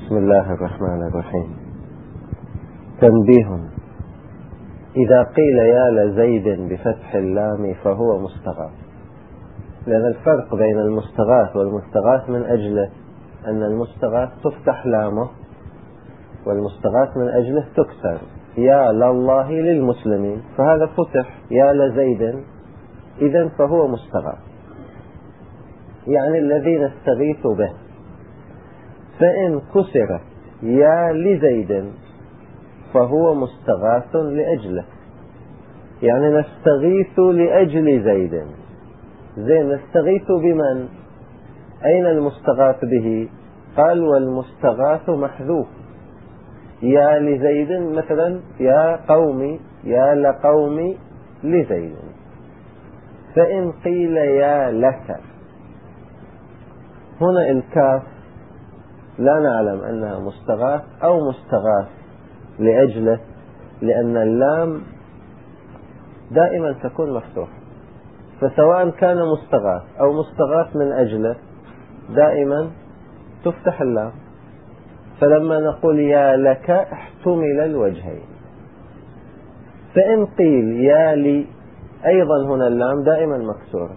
بسم الله الرحمن الرحيم. تنبيه: إذا قيل يا لزيد بفتح اللام فهو مستغاث، لأن الفرق بين المستغاث والمستغاث من أجله أن المستغاث تفتح لامه والمستغاث من أجله تكسر. يا لله للمسلمين، فهذا فتح يا لزيد، إذن فهو مستغاث، يعني الذي نستغيث به. فإن كسرت يا لزيد فهو مستغاث لأجله، يعني نستغيث لأجل زيد. زين، نستغيث بمن؟ أين المستغاث به؟ قال والمستغاث محذوف. يا لزيد مثلا يا قومي، يا لقومي لزيد. فإن قيل يا لك، هنا الكاف لا نعلم أنها مستغاث أو مستغاث لأجله، لأن اللام دائما تكون مفتوحة، فسواء كان مستغاث أو مستغاث من أجله دائما تفتح اللام. فلما نقول يا لك احتمل الوجهين. فإن قيل يا لي، أيضا هنا اللام دائما مكسورة،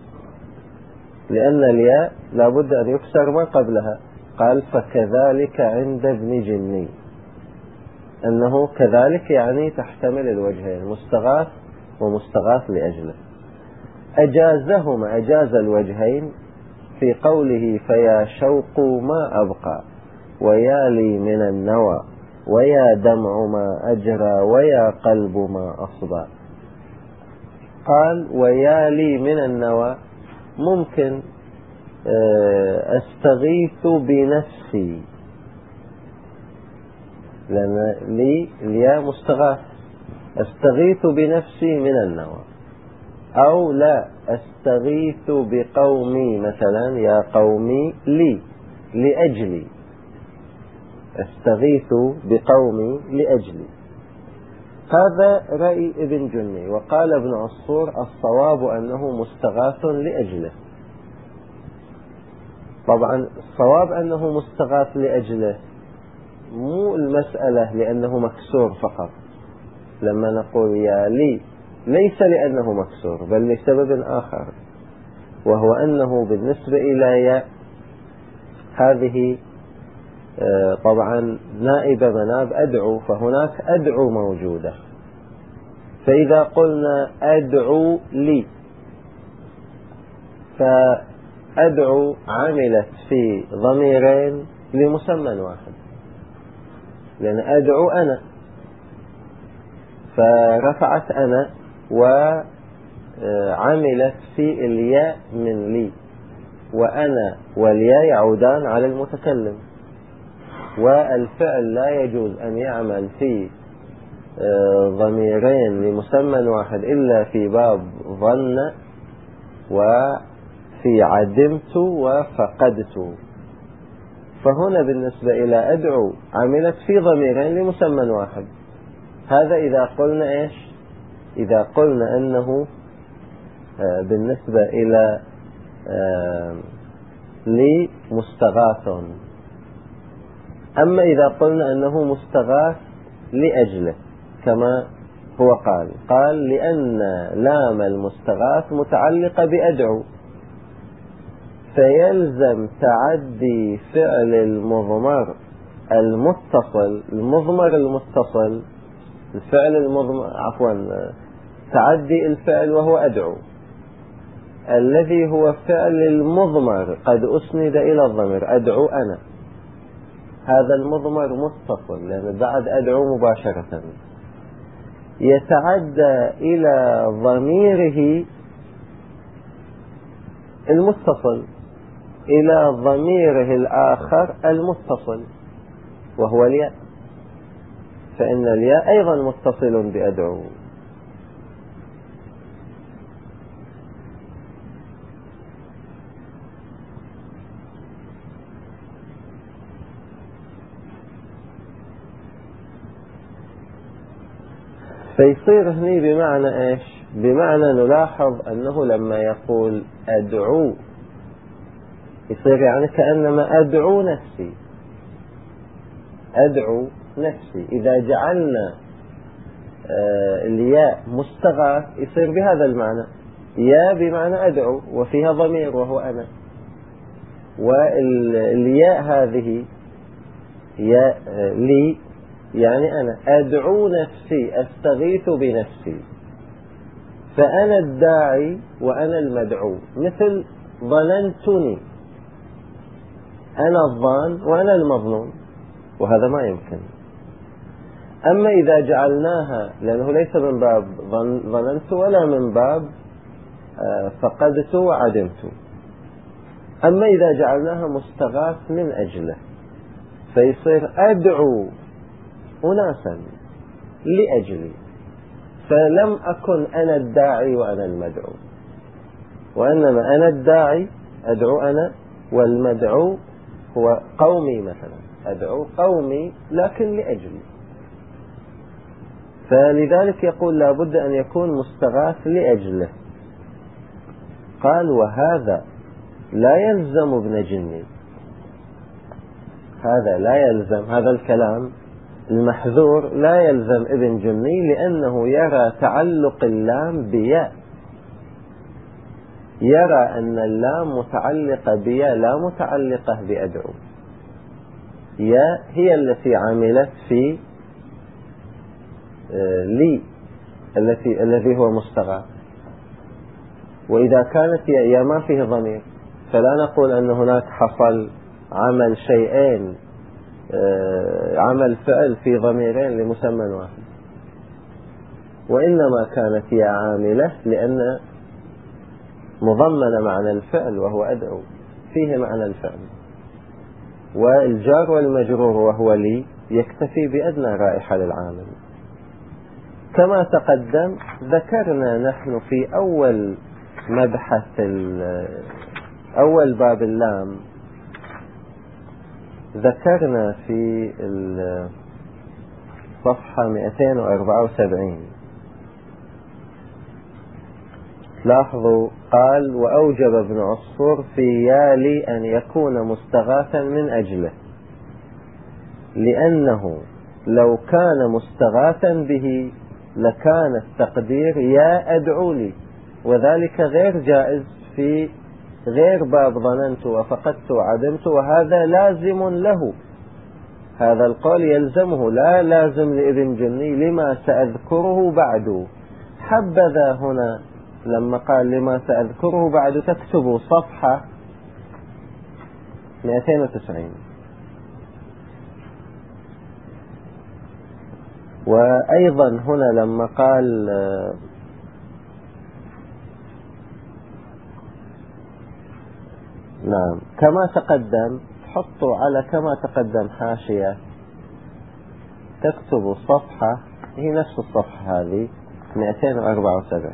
لأن الياء لابد أن يكسر ما قبلها. قال فكذلك عند ابن جني، أنه كذلك يعني تحتمل الوجهين، مستغاث ومستغاث لأجله. أجازهما، أجاز الوجهين في قوله فيا شوق ما أبقى ويا لي من النوى ويا دمع ما أجرى ويا قلب ما أصبى. قال ويا لي من النوى، ممكن أستغيث بنفسي، لأن لي الياء مستغاث، أستغيث بنفسي من النوى. أو لا، أستغيث بقومي مثلا يا قومي لي لأجلي، أستغيث بقومي لأجلي. هذا رأي ابن جني. وقال ابن عصفور الصواب أنه مستغاث لأجله. طبعا الصواب أنه مستغاث لأجله، مو المسألة لأنه مكسور فقط. لما نقول يا لي ليس لأنه مكسور، بل لسبب آخر، وهو أنه بالنسبة إلى يا هذه طبعا نائبة مناب أدعو، فهناك أدعو موجودة. فإذا قلنا أدعو لي، فأدعو عملت في ضميرين لمسمى واحد، لأن أدعو أنا، فرفعت أنا وعملت في الياء من لي، وأنا والياء يعودان على المتكلم، والفعل لا يجوز أن يعمل في ضميرين لمسمى واحد إلا في باب ظن وفي عدمت وفقدت. فهنا بالنسبة إلى أدعو عملت في ضميرين لمسمى واحد. هذا إذا قلنا إيش؟ إذا قلنا أنه بالنسبة إلى لي مستغاث. أما إذا قلنا أنه مستغاث لأجله كما هو قال لأن لام المستغاث متعلقة بأدعو، فيلزم تعدي فعل المضمر المتصل، الفعل المضمر تعدي الفعل وهو أدعو، الذي هو فعل المضمر قد أسند إلى الضمير، أدعو أنا، هذا المضمر متصل لأن بعد أدعو مباشرة، يتعدى إلى ضميره المتصل، إلى ضميره الآخر المتصل وهو الياء، فإن الياء أيضا متصل بأدعو. فيصير هني بمعنى إيش؟ بمعنى نلاحظ أنه لما يقول أدعو يصير يعني كأنما أدعو نفسي، أدعو نفسي. إذا جعلنا الياء مستغاث يصير بهذا المعنى، يا بمعنى أدعو وفيها ضمير وهو أنا، والياء هذه ياء لي يعني أنا أدعو نفسي، أستغيث بنفسي، فأنا الداعي وأنا المدعو. مثل ظننتني، أنا الظان وأنا المظنون، وهذا ما يمكن. أما إذا جعلناها، لأنه ليس من باب ظننت ولا من باب فقدت وعدمت، أما إذا جعلناها مستغاث من أجله فيصير أدعو أناسا لأجلي، فلم أكن أنا الداعي وأنا المدعو، وإنما أنا الداعي أدعو أنا، والمدعو هو قومي مثلا، أدعو قومي لكن لأجلي. فلذلك يقول لا بد أن يكون مستغاث لأجله. قال وهذا لا يلزم ابن جني، هذا لا يلزم، هذا الكلام المحذور لا يلزم ابن جني، لأنه يرى تعلق اللام بياء، يرى أن اللام متعلقة بياء لا متعلقة بأدعو. ياء هي التي عملت في لي الذي هو مستغاث، وإذا كانت ياء ما فيه ضمير فلا نقول أن هناك حصل عمل شيئين، عمل فعل في ضميرين لمسمى واحد، وإنما كانت ياء عاملة لأن مضمن معنى الفعل وهو أدعو، فيه معنى الفعل، والجار والمجرور وهو لي يكتفي بأدنى رائحة للعامل. كما تقدم ذكرنا نحن في أول مبحث أول باب اللام، ذكرنا في الصفحة 274 لاحظوا قال وأوجب ابن عصفور في يالي أن يكون مستغاثا من أجله، لأنه لو كان مستغاثا به لكان التقدير يا أدعو لي، وذلك غير جائز في غير باب ظننت وفقدت وعدمت، وهذا لازم له، هذا القول يلزمه لا لازم لابن جني لما سأذكره بعد. حبذا هنا لما قال لما سأذكره بعد تكتبوا صفحة 290. وأيضا هنا لما قال نعم كما تقدم، تحطوا على كما تقدم حاشية تكتبوا صفحة، هي نفس الصفحة هذه 274.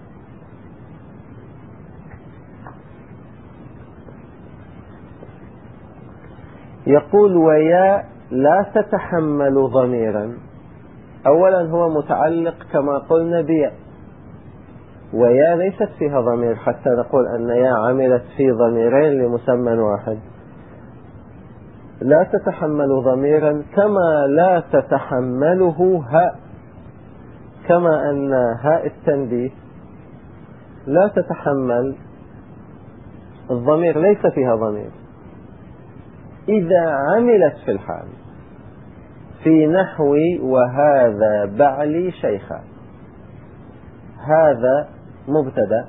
يقول ويا لا تتحمل ضميرا. أولا هو متعلق كما قلنا بيا، ويا ليست فيها ضمير حتى نقول أن يا عملت في ضميرين لمسمى واحد. لا تتحمل ضميرا كما لا تتحمله هاء، كما أن هاء التنبيه لا تتحمل الضمير، ليس فيها ضمير إذا عملت في الحال، في نحو وهذا بعلي شيخا. هذا مبتدا،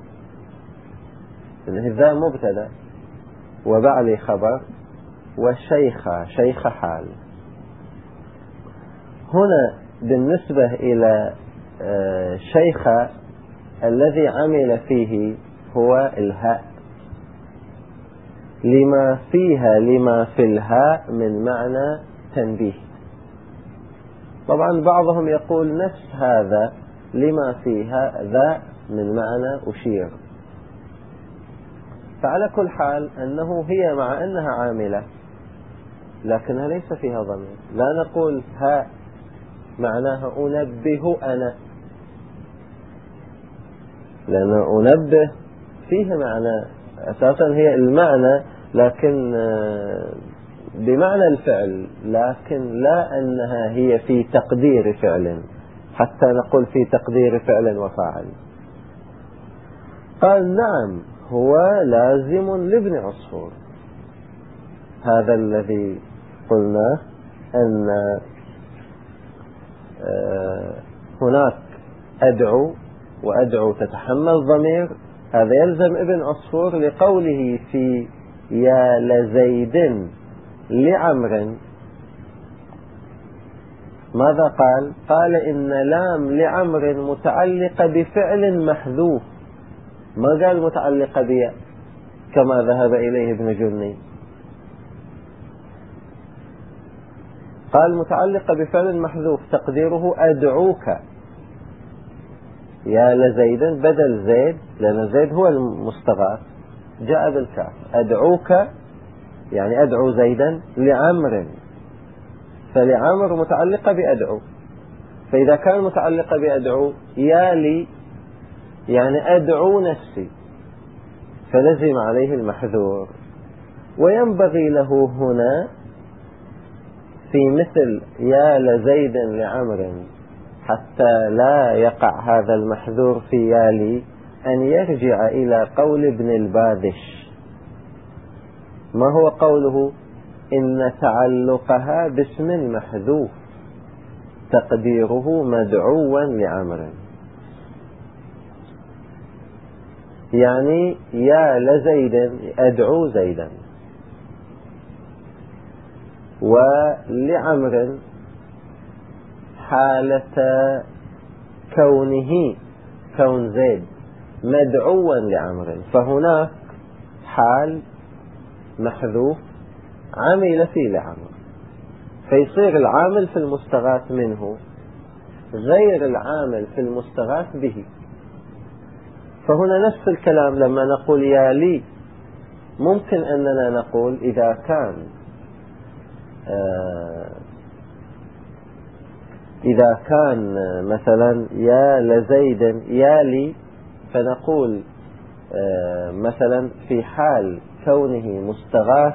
ذا مبتدا وبعلي خبر، وشيخا شيخ حال. هنا بالنسبة إلى شيخ الذي عمل فيه هو الهاء، لما فيها لما في الهاء من معنى تنبيه. طبعا بعضهم يقول نفس هذا لما فيها ذا من معنى أشير. فعلى كل حال أنه هي مع أنها عاملة لكنها ليس فيها ضمير، لا نقول ها معناها أنبه أنا، لأن أنبه فيه معنى أساسا هي المعنى، لكن بمعنى الفعل، لكن لا أنها هي في تقدير فعل حتى نقول في تقدير فعل وفاعل. قال نعم هو لازم لابن عصفور. هذا الذي قلنا أن هناك أدعو وأدعو تتحمل ضمير، هذا يلزم ابن عصفور لقوله في يا لزيد لعمر. ماذا قال؟ قال إن لام لعمر متعلقة بفعل محذوف، ما قال متعلقة بياء كما ذهب إليه ابن جني، قال متعلقة بفعل محذوف تقديره أدعوك يا لزيد بدل زيد، لأن زيد هو المستغاث جاء بالكاف. أدعوك يعني أدعو زيدا لعمر، فلعمر متعلقة بأدعو، فإذا كان متعلقة بأدعو يا لي يعني أدعو نفسي، فلزم عليه المحذور. وينبغي له هنا في مثل يا لزيد لعمر حتى لا يقع هذا المحذور في يالي أن يرجع إلى قول ابن البادش. ما هو قوله؟ إن تعلقها باسم محذوف تقديره مدعوا لعمر، يعني يا لزيد أدعو زيدا، ولعمر حالة كونه كون زيد مدعوا لعمر، فهناك حال محذوف عمل فيه لعمر، فيصير العامل في المستغاث منه غير العامل في المستغاث به. فهنا نفس الكلام لما نقول يا لي، ممكن أننا نقول إذا كان مثلا يا لزيد يا لي، فنقول مثلا في حال كونه مستغاث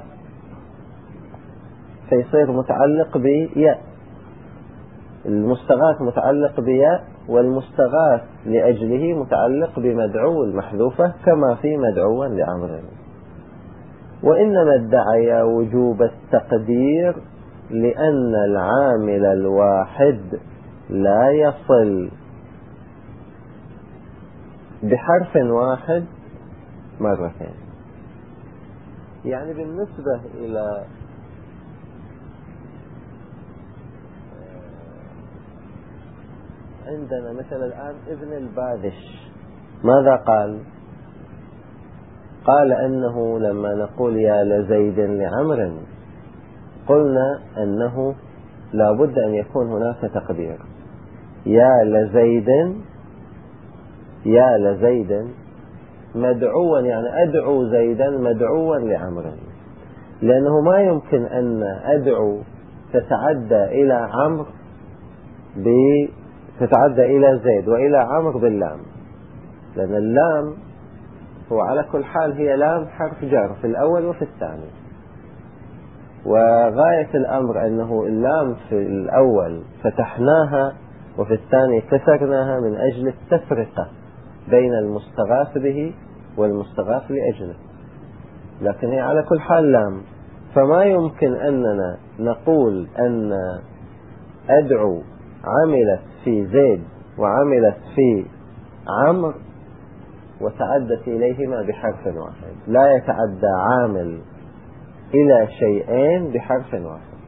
فيصير متعلق بياء، المستغاث متعلق بياء، والمستغاث لأجله متعلق بمدعو المحذوفة كما في مدعوا لعمر. وإنما ادعي وجوب التقدير لأن العامل الواحد لا يصل بحرف واحد مرتين. يعني بالنسبة إلى عندنا مثل الآن ابن البادش ماذا قال؟ قال أنه لما نقول يا لزيد لعمر قلنا أنه لا بد أن يكون هناك تقدير يا لزيد مدعوا، يعني أدعو زيدا مدعوا لعمر، لأنه ما يمكن أن أدعو تتعدى إلى عمرو تتعدى إلى زيد وإلى عمرو باللام، لأن اللام هو على كل حال هي لام حرف جر في الأول وفي الثاني، وغاية الأمر أنه اللام في الأول فتحناها وفي الثاني كسرناها من أجل التفرقة بين المستغاث به والمستغاث لأجله، لكن هي على كل حال لام، فما يمكن أننا نقول أن أدعو عملت في زيد وعملت في عمرو وتعدت إليهما بحرف واحد، لا يتعدى عامل إلى شيئين بحرف واحد.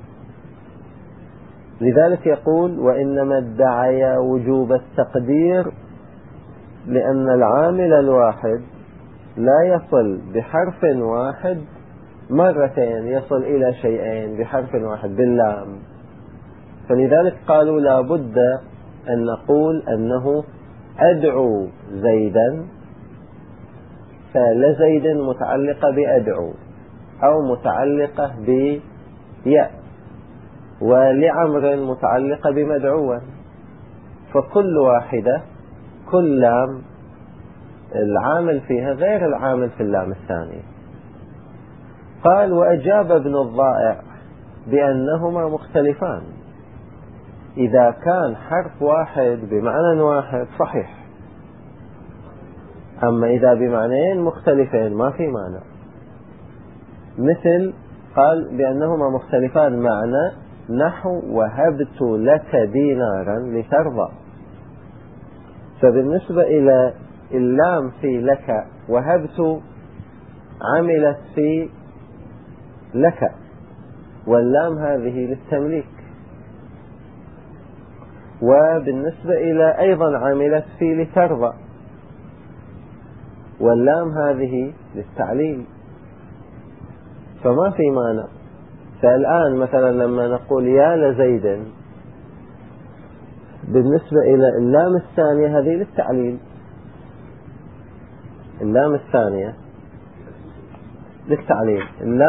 لذلك يقول وإنما ادعي وجوب التقدير لأن العامل الواحد لا يصل بحرف واحد مرتين، يصل إلى شيئين بحرف واحد باللام، فلذلك قالوا لا بد أن نقول أنه أدعو زيدا، فلزيد متعلقة بأدعو أو متعلقة بياء، ولعمر متعلقة بمدعوة، فكل واحدة كل لام العامل فيها غير العامل في اللام الثانية. قال وأجاب ابن الضائع بأنهما مختلفان. إذا كان حرف واحد بمعنى واحد صحيح، أما إذا بمعنيين مختلفين ما في معنى. مثل قال بأنهما مختلفان معنى نحو وهبت لك دينارا لترضى. فبالنسبة إلى اللام في لك، وهبت عملت في لك، واللام هذه للتمليك. وبالنسبة إلى أيضا عملت في لترضى، واللام هذه للتعليل، فما في مانع. فالآن مثلا لما نقول يا لزيد، بالنسبة إلى اللام الثانية هذه للتعليل، اللام الثانية للتعليل.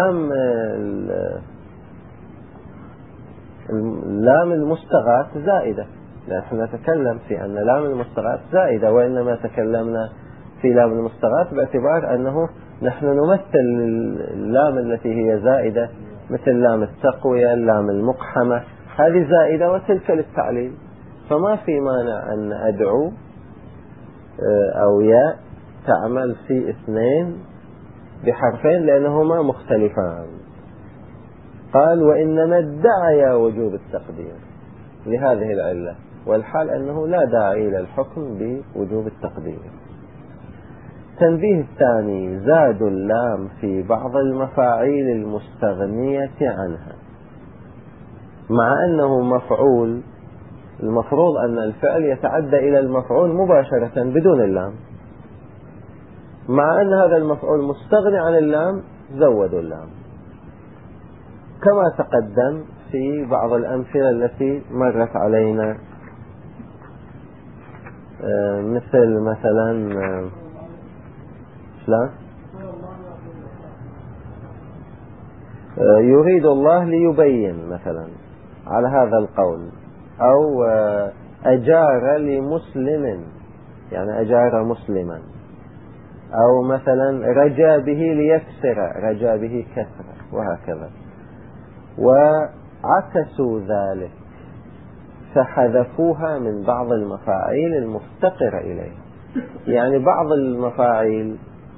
اللام المستغاث زائدة، نحن نتكلم في أن لام المستغاث زائدة، وإنما تكلمنا في لام المستغاث باعتبار أنه نحن نمثل اللام التي هي زائدة، مثل لام التقوية، اللام المقحمة، هذه زائدة وتلك للتعليل. فما في مانع أن أدعو أو يا تعمل في اثنين بحرفين لأنهما مختلفان. قال وإنما ادعى وجوب التقدير لهذه العلة، والحال أنه لا داعي إلى الحكم بوجوب التقدير. التنبيه الثاني: زاد اللام في بعض المفاعيل المستغنية عنها، مع أنه مفعول المفروض أن الفعل يتعدى إلى المفعول مباشرة بدون اللام، مع أن هذا المفعول مستغني عن اللام زودوا اللام، كما تقدم في بعض الأمثلة التي مرت علينا، مثلا يريد الله ليبين مثلا على هذا القول، أو أجار لمسلم يعني أجار مسلما، أو مثلا رجا به ليكسر رجا به كسر، وهكذا. وعكسوا ذلك فحذفوها من بعض المفاعيل المفتقرة إليه، يعني بعض المفاعيل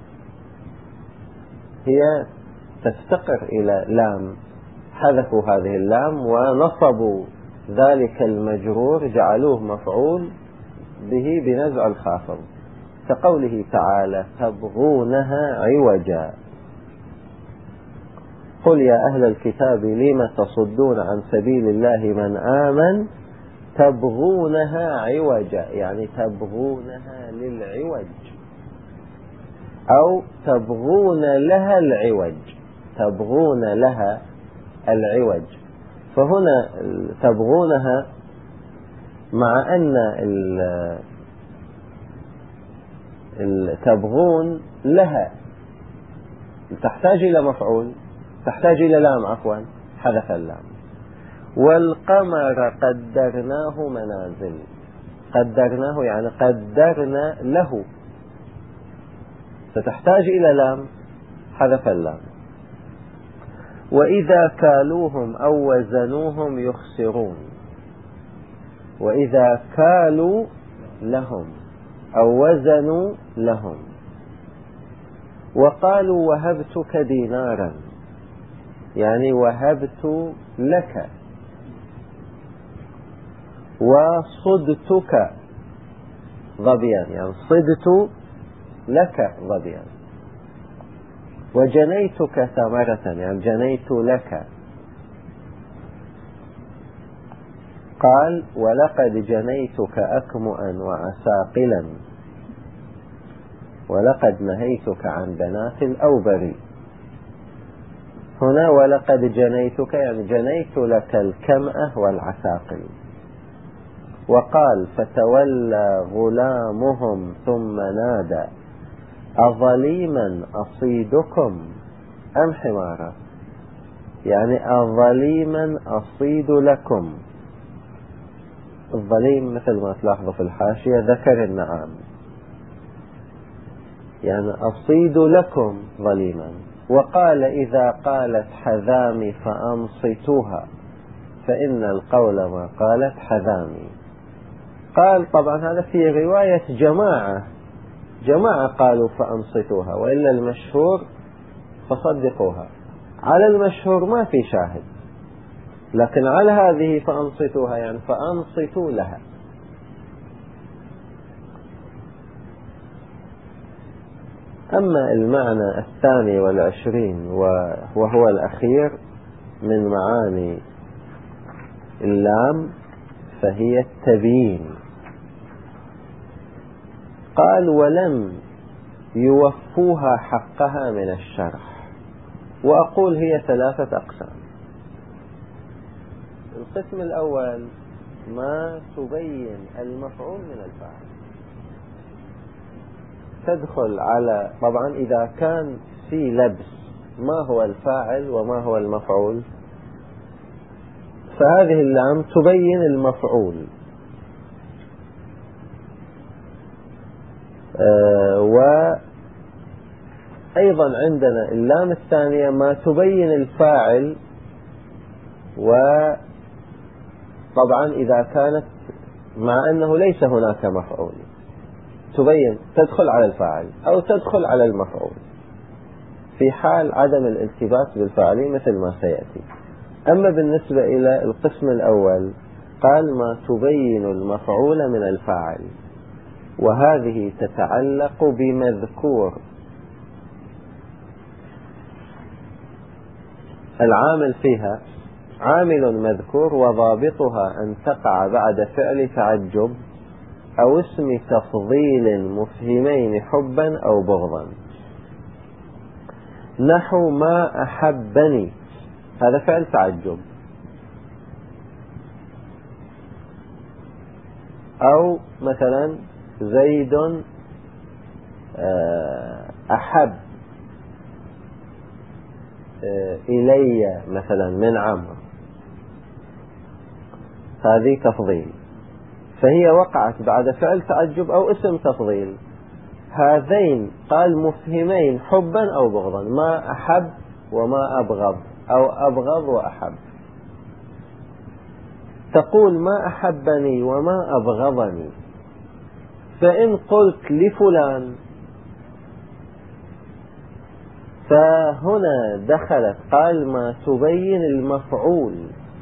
هي تفتقر إلى لام، حذفوا هذه اللام ونصبوا ذلك المجرور جعلوه مفعول به بنزع الخافض، كقوله تعالى تبغونها عوجا. قل يا أهل الكتاب لم تصدون عن سبيل الله من آمن تبغونها عوجا، يعني تبغونها للعوج، أو تبغون لها العوج، تبغون لها العوج. فهنا تبغونها مع أن تبغون لها تحتاج إلى مفعول، تحتاج إلى لام عفوا، حذف اللام. والقمر قدرناه منازل، قدرناه يعني قدرنا له، فتحتاج إلى لام، حذف اللام. وإذا كالوهم أو وزنوهم يخسرون، وإذا كالوا لهم أو وزنوا لهم. وقالوا وهبتك دينارا، يعني وهبت لك. وصدتك ظبيا، يعني صدت لك ظبيا. وجنيتك ثمرة، يعني جنيت لك. قال ولقد جنيتك أكمؤا وعساقلا، ولقد نهيتك عن بنات الأوبر. هنا ولقد جنيتك يعني جنيت لك الكمأة والعساقل. وقال فتولى غلامهم ثم نادى أظليما أصيدكم أم حمارا، يعني أظليما أصيد لكم. الظليم مثل ما تلاحظوا في الحاشية ذكر النعام، يعني أصيد لكم ظليما. وقال إذا قالت حذامي فأنصتوها فإن القول ما قالت حذامي. قال طبعا هذا في رواية جماعة قالوا فأنصتوها، وإلا المشهور فصدقوها. على المشهور ما في شاهد، لكن على هذه فأنصتوها يعني فأنصتوا لها. أما المعنى 22 وهو الأخير من معاني اللام فهي التبيين. قال ولم يوفوها حقها من الشرح. وأقول هي 3 أقسام. القسم الأول ما تبين المفعول من الفاعل، تدخل على طبعا إذا كان في لبس ما هو الفاعل وما هو المفعول فهذه اللام تبين المفعول. وأيضا عندنا اللام الثانية ما تبين الفاعل، وطبعا إذا كانت مع أنه ليس هناك مفعول تبين تدخل على الفاعل أو تدخل على المفعول في حال عدم الالتباس بالفاعل مثل ما سيأتي. أما بالنسبة إلى القسم الأول قال ما تبين المفعول من الفاعل، وهذه تتعلق بمذكور. العامل فيها عامل مذكور وضابطها أن تقع بعد فعل تعجب أو اسم تفضيل مفهمين حبا أو بغضا. نحو ما أحبني، هذا فعل تعجب. أو مثلا زيد أحب إلي مثلا من عمرو، هذه تفضيل، فهي وقعت بعد فعل تعجب أو اسم تفضيل. هذين قال مفهمين حبا أو بغضا، ما أحب وما أبغض أو أبغض وأحب. تقول ما أحبني وما أبغضني، فإن قلت لفلان فهنا دخلت قال ما تبين المفعول،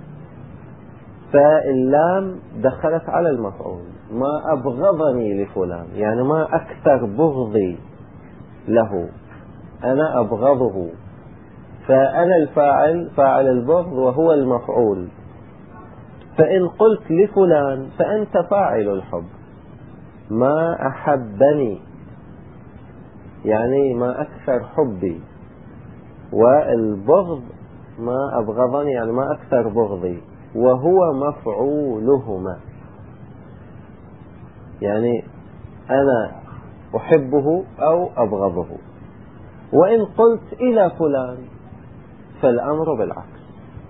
فاللام دخلت على المفعول. ما أبغضني لفلان يعني ما أكثر بغضي له، أنا أبغضه، فأنا الفاعل فاعل البغض وهو المفعول. فإن قلت لفلان فأنت فاعل الحب. ما أحبني يعني ما أكثر حبي، والبغض ما أبغضني يعني ما أكثر بغضي، وهو مفعولهما، يعني أنا أحبه أو أبغضه. وإن قلت إلى فلان فالأمر بالعكس.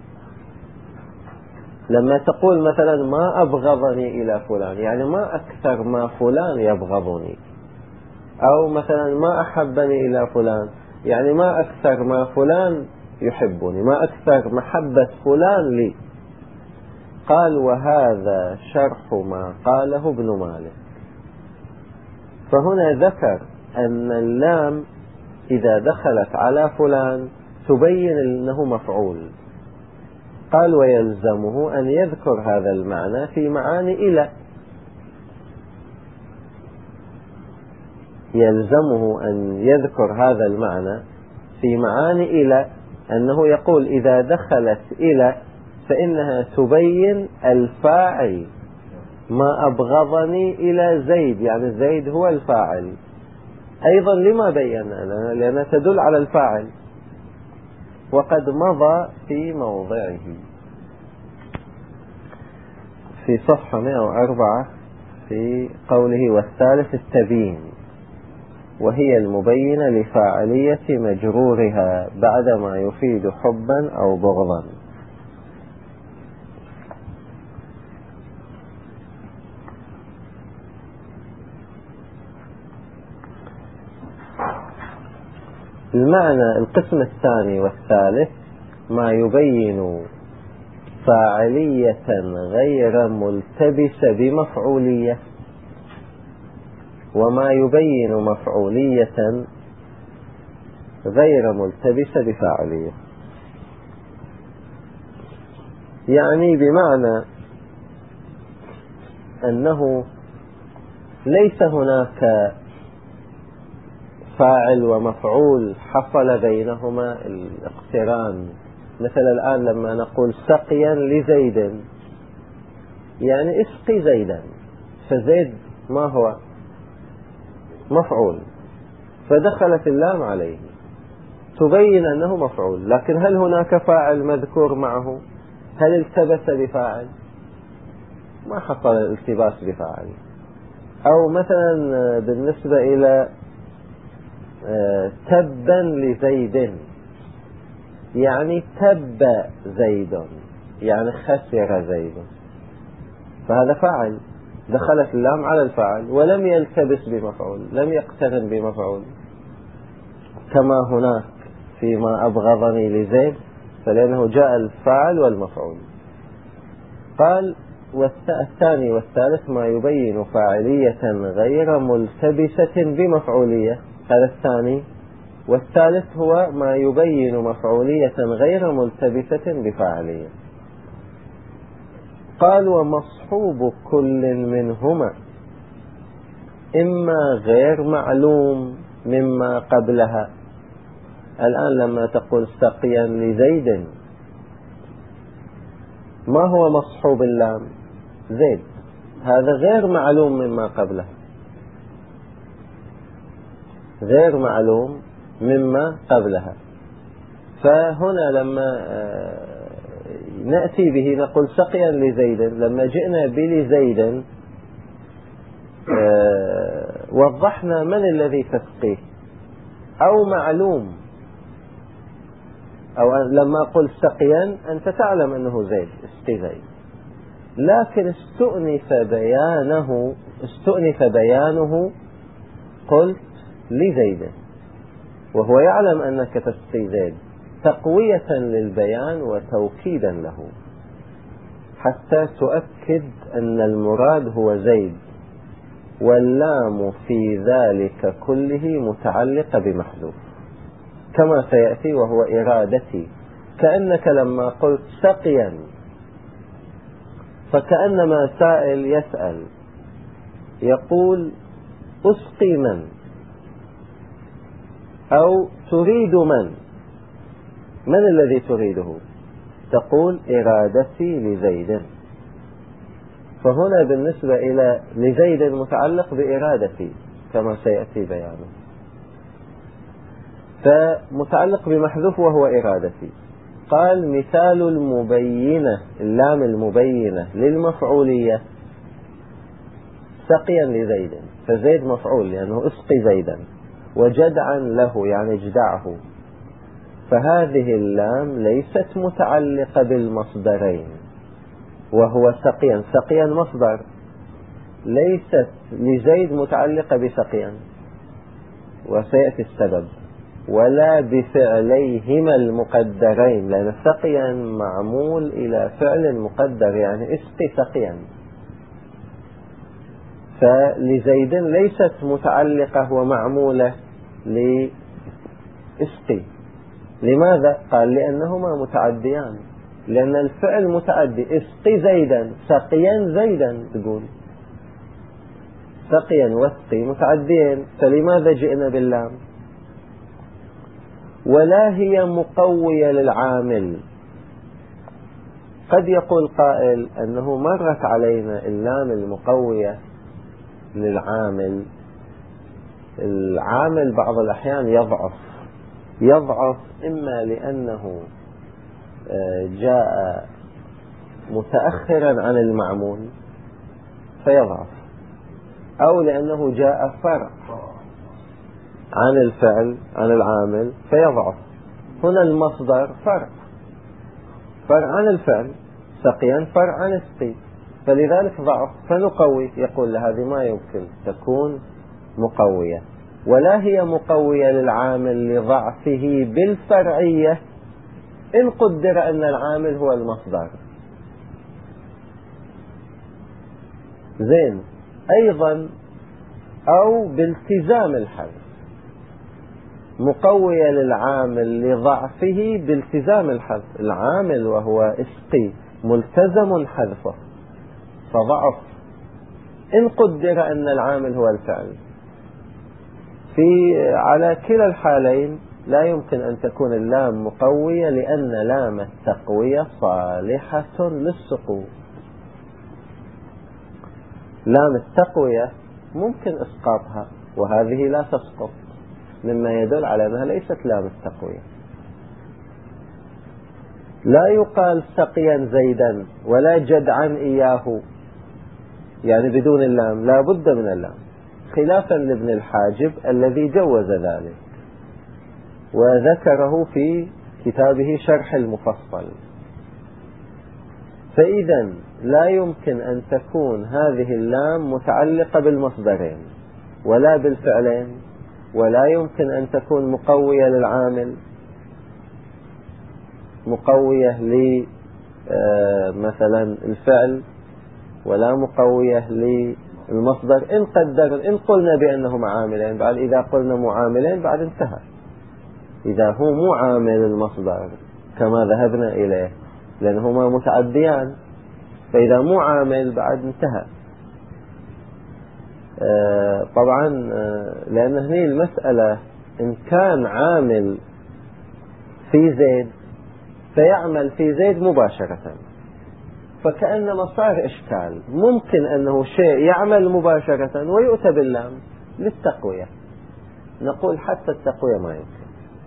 لما تقول مثلا ما أبغضني إلى فلان يعني ما أكثر ما فلان يبغضني، أو مثلا ما أحبني إلى فلان يعني ما أكثر ما فلان يحبني، ما أكثر محبة فلان لي. قال وهذا شرح ما قاله ابن مالك. فهنا ذكر أن اللام إذا دخلت على فلان تبين أنه مفعول. قال ويلزمه أن يذكر هذا المعنى في معاني إلى، يلزمه أن يذكر هذا المعنى في معاني إلى، أنه يقول إذا دخلت إلى فإنها تبين الفاعل. ما أبغضني إلى زيد يعني زيد هو الفاعل. أيضا لما بينا؟ لأنها تدل على الفاعل، وقد مضى في موضعه في صفحة 104 في قوله والثالث التبيين، وهي المبينة لفاعلية مجرورها بعدما يفيد حبا أو بغضا. المعنى القسم الثاني والثالث ما يبين فاعلية غير ملتبسة بمفعولية، وما يبين مفعولية غير ملتبسة بفاعلية. يعني بمعنى أنه ليس هناك فاعل ومفعول حصل بينهما الاقتران. مثل الآن لما نقول سقيا لزيد، يعني اسقي زيدا، فزيد ما هو؟ مفعول، فدخلت اللام عليه تبين أنه مفعول، لكن هل هناك فاعل مذكور معه؟ هل التبس بفاعل؟ ما حصل الالتباس بفاعل. أو مثلا بالنسبة إلى تبا لزيد، يعني تب زيد، يعني خسر زيد، فهذا فاعل، دخلت اللام على الفاعل ولم يلتبس بمفعول، لم يقترن بمفعول. كما هناك فيما أبغضني لزيد، فلأنه جاء الفاعل والمفعول. قال والثاني والثالث ما يبين فاعلية غير ملتبسة بمفعولية، هذا الثاني. والثالث هو ما يبين مفعولية غير ملتبسة بفاعلية. قال ومصحوب كل منهما إما غير معلوم مما قبلها. الآن لما تقول سقيا لزيد، ما هو مصحوب اللام؟ زيد، هذا غير معلوم مما قبله، غير معلوم مما قبلها. فهنا لما نأتي به نقول سقيا لزيد، لما جئنا بلزيد وضحنا من الذي تسقيه، أو معلوم، أو لما قل سقيا أنت تعلم أنه زيد، اسقي زيد، لكن استؤنف بيانه قلت لزيد وهو يعلم أنك تسقي زيد، تقوية للبيان وتوكيدا له، حتى تؤكد أن المراد هو زيد، واللام في ذلك كله متعلقة بمحذوف كما سيأتي وهو إرادتي. كأنك لما قلت سقيا فكأنما سائل يسأل يقول أسقي من، أو تريد من الذي تريده؟ تقول إرادتي لزيد. فهنا بالنسبة إلى لزيد متعلق بإرادتي كما سيأتي بيانه، فمتعلق بمحذوف وهو إرادتي. قال مثال المبينة، اللام المبينة للمفعولية سقيا لزيد، فزيد مفعول لأنه اسقي زيدا، وجدعا له يعني اجدعه، فهذه اللام ليست متعلقة بالمصدرين وهو سقيا، سقيا مصدر، ليست لزيد متعلقة بسقيا وسيأتي السبب، ولا بفعليهما المقدرين، لأن سقيا معمول إلى فعل مقدر يعني اسقي سقيا، فلزيد ليست متعلقة ومعمولة لاسقي. لماذا؟ قال لأنهما متعديان، لأن الفعل متعدي، اسقي زيدا، سقيا زيدا، تقول سقيا واسقي متعدين، فلماذا جئنا باللام؟ ولا هي مقوية للعامل. قد يقول قائل أنه مرت علينا اللام المقوية للعامل، العامل بعض الأحيان يضعف إما لأنه جاء متأخرا عن المعمول فيضعف، أو لأنه جاء فرع عن الفعل عن العامل فيضعف. هنا المصدر فرع عن الفعل، سقيا فرع عن اسقي، فلذلك ضعف، فنقوي. يقول هذه ما يمكن تكون مقوية، ولا هي مقوية للعامل لضعفه بالفرعية إن قدر أن العامل هو المصدر. زين. أيضا أو بالتزام الحذف، مقوية للعامل لضعفه بالتزام الحذف. العامل وهو اسقي ملتزم حذفه فضعف إن قدر أن العامل هو الفعل. على كلا الحالين لا يمكن أن تكون اللام مقوية، لأن لام التقوية صالحة للسقوط. لام التقوية ممكن إسقاطها وهذه لا تسقط، مما يدل على أنها ليست لام التقوية. لا يقال سقيا زيدا ولا جدعا إياه، يعني بدون اللام، لا بد من اللام، خلافا لابن الحاجب الذي جوز ذلك وذكره في كتابه شرح المفصل. فإذا لا يمكن أن تكون هذه اللام متعلقة بالمصدرين ولا بالفعلين، ولا يمكن أن تكون مقوية للعامل، مقوية مثلا الفعل، ولا مقوية للمصدر. إن قلنا بأنهما عاملين، بعد إذا قلنا معاملين بعد انتهى. إذا هو مو عامل المصدر كما ذهبنا إليه لأنهما متعديان، فإذا مو عامل بعد انتهى. طبعا لأن هذه المسألة إن كان عامل في زيد فيعمل في زيد مباشرة، فكأنما صار إشكال. ممكن أنه شيء يعمل مباشرة ويؤتى باللام للتقوية، نقول حتى التقوية ما يمكن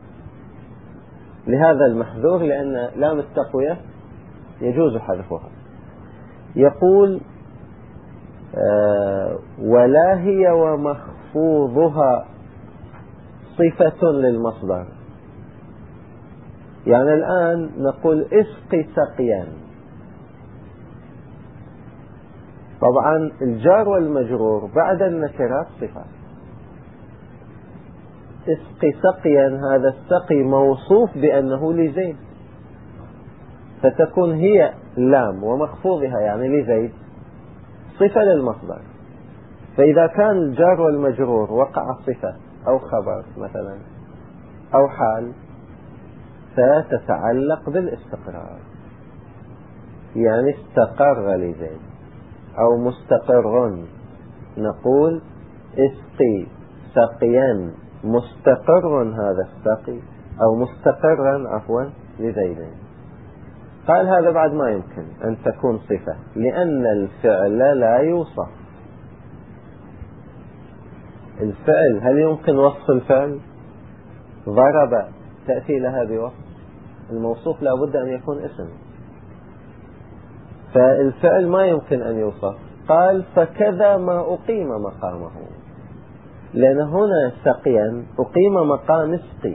لهذا المحذور، لأن لام التقوية يجوز حذفها. يقول ولا هي ومخفوضها صفة للمصدر. يعني الآن نقول اسقي سقيا، طبعا الجار والمجرور بعد النكرات صفة. اسقي سقيا، هذا السقي موصوف بأنه لزيد، فتكون هي اللام ومخفوضها يعني لزيد صفة للمصدر. فإذا كان الجار والمجرور وقع صفة أو خبر مثلا أو حال، فتتعلق بالاستقرار، يعني استقر لزيد أو مستقر. نقول اسقي سقيا مستقر هذا السقي، أو مستقرا عفوا لزيد. قال هذا بعد ما يمكن أن تكون صفة، لأن الفعل لا يوصف. الفعل هل يمكن وصف الفعل؟ ضرب تأتي لها بوصف، الموصوف لا بد أن يكون اسم، فالفعل ما يمكن أن يوصف. قال فكذا ما أقيم مقامه، لأن هنا سقيا أقيم مقام اسقي،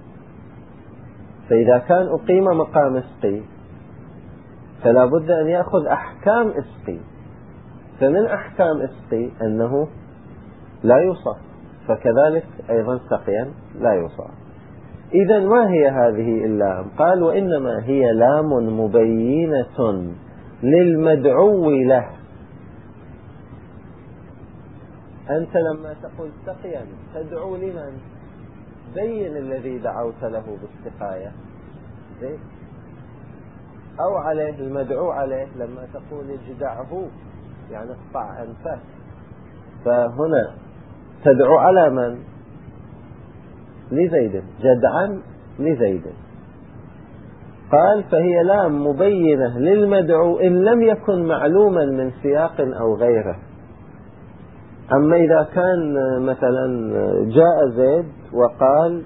فإذا كان أقيم مقام اسقي فلا بد أن يأخذ أحكام اسقي، فمن أحكام اسقي أنه لا يوصف، فكذلك أيضا سقيا لا يوصف. إذا ما هي هذه اللام؟ قال وإنما هي لام مبينة للمدعو له. أنت لما تقول سقيا تدعو لمن؟ بين الذي دعوت له بالسقاية، أو عليه المدعو عليه. لما تقول اجدعه يعني اقطع أنفه، فهنا تدعو على من؟ لزيد، جدعا لزيد. قال فهي لام مبينة للمدعو إن لم يكن معلوما من سياق أو غيره. أما إذا كان مثلا جاء زيد وقال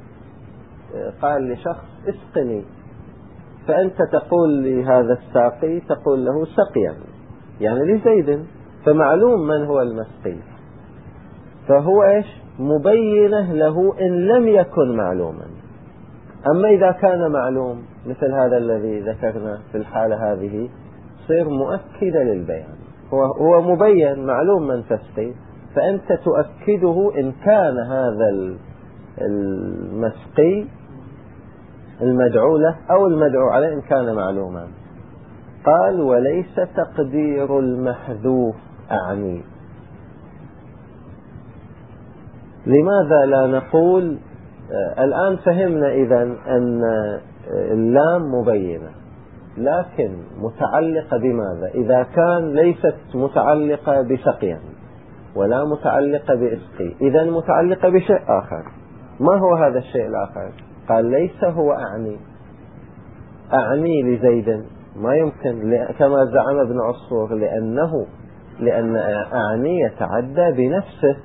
لشخص اسقني، فأنت تقول لهذا الساقي تقول له سقيا يعني لزيد، فمعلوم من هو المسقي، فهو إيش؟ مبينة له إن لم يكن معلوما. أما إذا كان معلوم مثل هذا الذي ذكرنا في الحالة هذه، صير مؤكدة للبيان، هو مبين معلوم من تسقي، فأنت تؤكده إن كان هذا المسقي المدعو له أو المدعو عليه إن كان معلوما. قال وليس تقدير المحذوف أعني. لماذا لا نقول الآن فهمنا إذن أن اللام مبينة، لكن متعلقة بماذا؟ إذا كان ليست متعلقة بسقيا ولا متعلقة بإسقي، إذن متعلقة بشيء آخر. ما هو هذا الشيء الآخر؟ قال ليس هو أعني لزيد، ما يمكن كما زعم ابن عصفور، لأن أعني يتعدى بنفسه،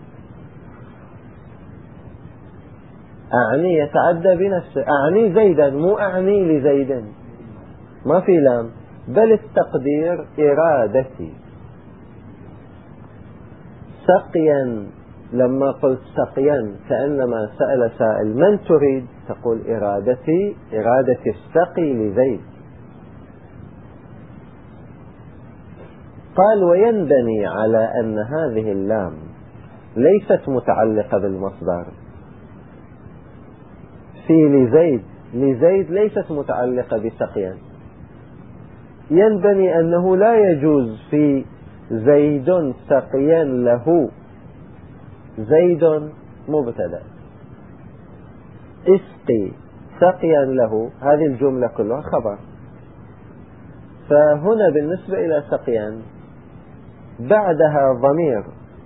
أعني يتعدى بنفسه، أعني زيدا مو أعني لزيد، ما في لام، بل التقدير إرادتي. سقيا، لما قلت سقيا كأنما سأل سائل من تريد؟ تقول إرادتي، إرادة السقي لزيد. قال وينبني على أن هذه اللام ليست متعلقة بالمصدر في لزيد ليست متعلقة بسقيا. ينبني أنه لا يجوز في زيد سقيا له، زيد مبتدأ، اسقي سقيا له، هذه الجملة كلها خبر. فهنا بالنسبة إلى سقيا بعدها ضمير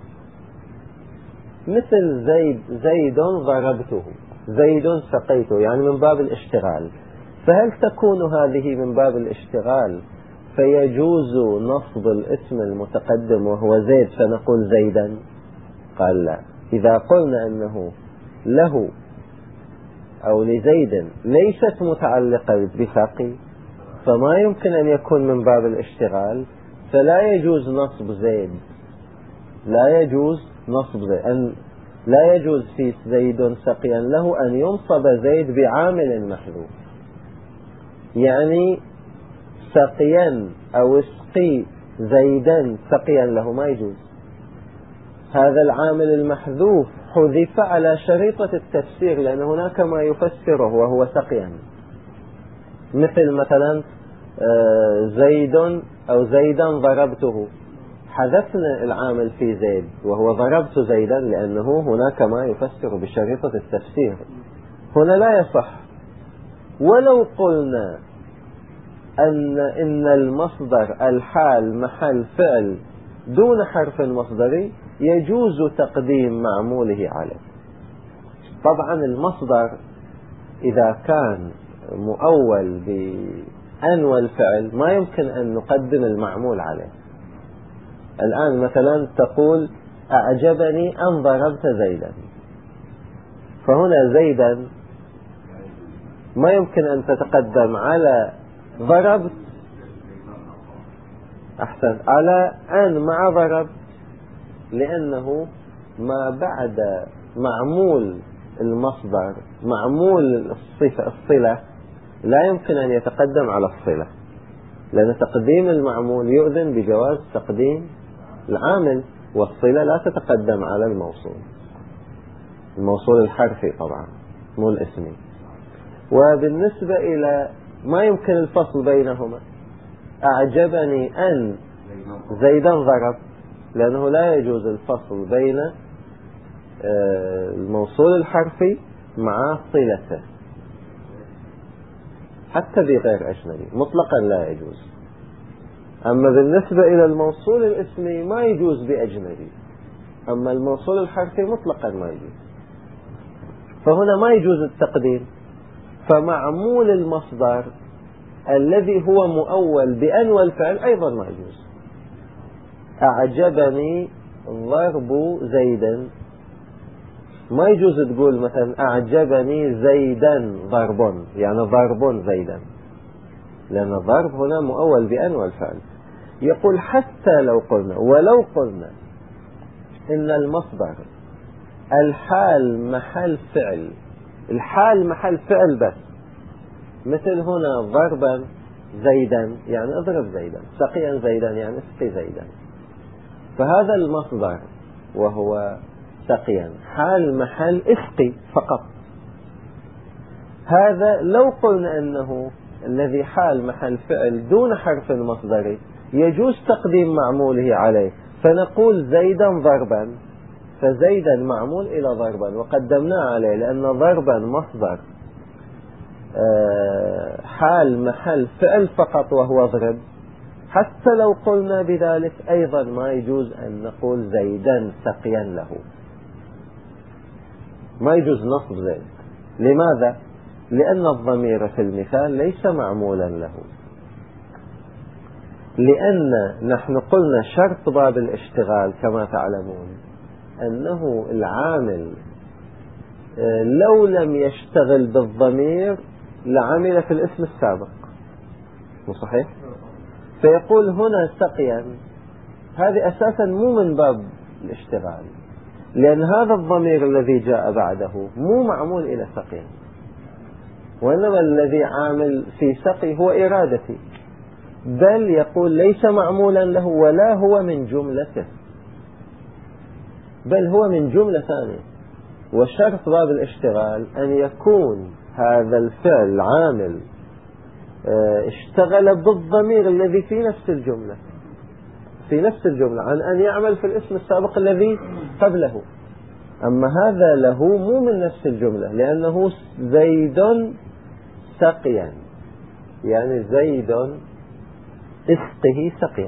مثل زيد ضربته، زيد سقيته، يعني من باب الاشتغال. فهل تكون هذه من باب الاشتغال فيجوز نصب الاسم المتقدم وهو زيد فنقول زيدا؟ قال لا، إذا قلنا أنه له أو لزيد ليست متعلقة بسقي فما يمكن أن يكون من باب الاشتغال، فلا يجوز نصب زيد، لا يجوز نصب زيد، لا يجوز في زيد سقيا له أن ينصب زيد بعامل محذوف. يعني سقيا أو اسقي زيدا سقيا له ما يجوز، هذا العامل المحذوف حذف على شريطة التفسير، لأن هناك ما يفسره وهو سقيا، مثل مثلا زيد أو زيدا ضربته، حذفنا العامل في زيد وهو ضربت زيدا لأنه هناك ما يفسر بشريطة التفسير، هنا لا يصح. ولو قلنا إن المصدر الحال محل فعل دون حرف مصدري يجوز تقديم معموله عليه. طبعا المصدر إذا كان مؤول بأن والفعل ما يمكن أن نقدم المعمول عليه. الآن مثلا تقول أعجبني أن ضربت زيدا، فهنا زيدا ما يمكن أن تتقدم على ضربت، أحسن، على أن مع ضربت، لأنه ما بعد معمول المصدر معمول الصلة لا يمكن أن يتقدم على الصلة، لأن تقديم المعمول يؤذن بجواز تقديم العامل، والصلة لا تتقدم على الموصول الحرفي طبعا مو الاسمي. وبالنسبة إلى ما يمكن الفصل بينهما، أعجبني أن زيدا ضرب، لأنه لا يجوز الفصل بين الموصول الحرفي مع صلته حتى بغير أجنبي مطلقا لا يجوز. أما بالنسبة إلى الموصول الاسمي ما يجوز بأجنبي، أما الموصول الحرفي مطلقا ما يجوز، فهنا ما يجوز التقديم. فمعمول المصدر الذي هو مؤول بأن والفعل أيضا ما يجوز. أعجبني ضرب زيدا، ما يجوز تقول مثلا أعجبني زيدا ضرب، يعني ضرب زيدا، لأن الضرب هنا مؤول بأن والفعل. يقول حتى لو قلنا ولو قلنا إن المصدر الحال محل فعل، الحال محل فعل بس، مثل هنا ضربا زيدا يعني اضرب زيدا، سقيا زيدا يعني اسقي زيدا، فهذا المصدر وهو سقيا، حال محل اسقي فقط. هذا لو قلنا أنه الذي حال محل فعل دون حرف المصدر يجوز تقديم معموله عليه، فنقول زيدا ضربا، فزيدا معمول إلى ضربا وقدمناه عليه، لأن ضربا مصدر حال محل فعل فقط وهو ضرب. حتى لو قلنا بذلك أيضا ما يجوز أن نقول زيدا سقيا له، ما يجوز نصب زيد. لماذا؟ لأن الضمير في المثال ليس معمولا له، لأن نحن قلنا شرط باب الاشتغال كما تعلمون أنه العامل لو لم يشتغل بالضمير لعمل في الاسم السابق، مو صحيح؟ فيقول هنا سقيا، هذه أساسا مو من باب الاشتغال، لأن هذا الضمير الذي جاء بعده مو معمول إلى سقيا، وإنما الذي عامل في سقي هو إرادتي، بل يقول ليس معمولا له ولا هو من جملته، بل هو من جملة ثانية. وشرط باب الاشتغال أن يكون هذا الفعل العامل اشتغل بالضمير الذي في نفس الجملة، في نفس الجملة، عن أن يعمل في الاسم السابق الذي قبله. أما هذا له مو من نفس الجملة، لأنه زيد سقيا، يعني زيد اسقه سقيا.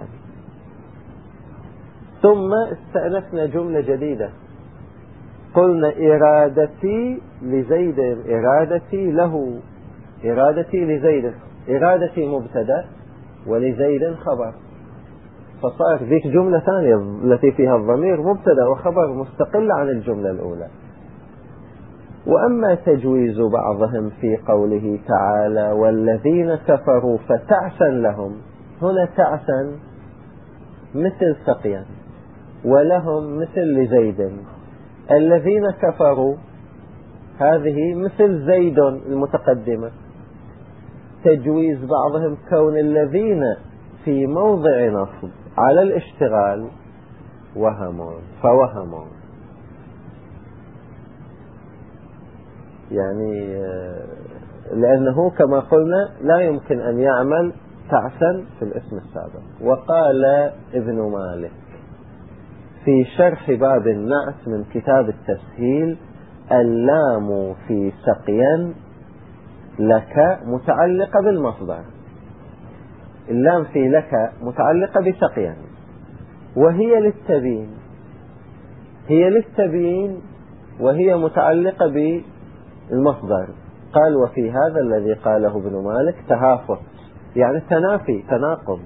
ثم استأنفنا جملة جديدة، قلنا إرادتي لزيد، إرادتي له، إرادتي لزيد، إرادتي مبتدأ ولزيد خبر، فصار ذيك جملة ثانية التي فيها الضمير مبتدأ وخبر مستقل عن الجملة الأولى. وأما تجويز بعضهم في قوله تعالى والذين كفروا فتعسا لهم، هنا تعسا مثل سقيا ولهم مثل لزيد، الذين كفروا هذه مثل زيد المتقدمة. تجويز بعضهم كون الذين في موضع نصب على الاشتغال وهمون، فوهمون، يعني لأنه كما قلنا لا يمكن أن يعمل تعسا في الاسم السابق. وقال ابن مالك في شرح باب النعت من كتاب التسهيل اللام في سقيا لك متعلقة بالمصدر، اللام في لك متعلقة بسقيا وهي للتبيين، هي للتبيين وهي متعلقة بالمصدر. قال وفي هذا الذي قاله ابن مالك تهافت، يعني تنافي، تناقض،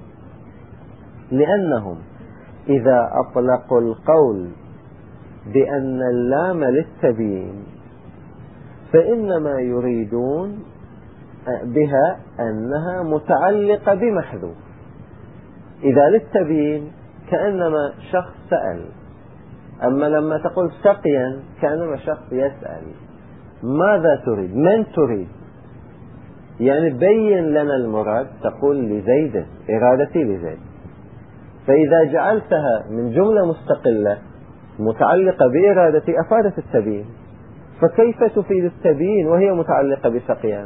لأنهم إذا أطلقوا القول بأن اللام للتبيين فإنما يريدون بها أنها متعلقة بمحذوف. إذا للتبيين كأنما شخص سأل، أما لما تقول سقيا كأنما شخص يسأل ماذا تريد، من تريد، يعني بين لنا المراد، تقول لزيد، إرادتي لزيد. فإذا جعلتها من جملة مستقلة متعلقة بإرادتي أفادت التبيين، فكيف تفيد التبيين وهي متعلقة بسقيان؟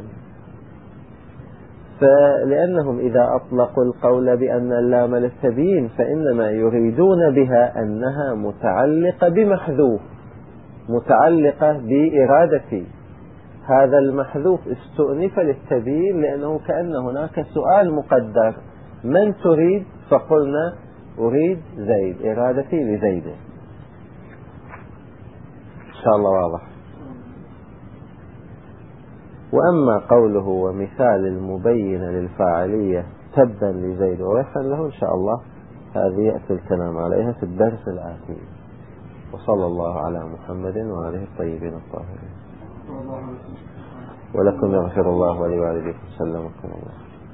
فلأنهم إذا أطلقوا القول بأن اللام للتبيين فإنما يريدون بها أنها متعلقة بمحذوف، متعلقة بإرادتي، هذا المحذوف استؤنف للتبيين، لأنه كأن هناك سؤال مقدر من تريد، فقلنا أريد زيد، إرادتي لزيد. إن شاء الله واضح. وأما قوله ومثال المبين للفاعلية تبا لزيد وويحا له، إن شاء الله هذه يأتي الكلام عليها في الدرس الآتي. وصلى الله على محمد وآله الطيبين الطاهرين. ولكم يغفر الله ولوالديكم، سلمكم الله.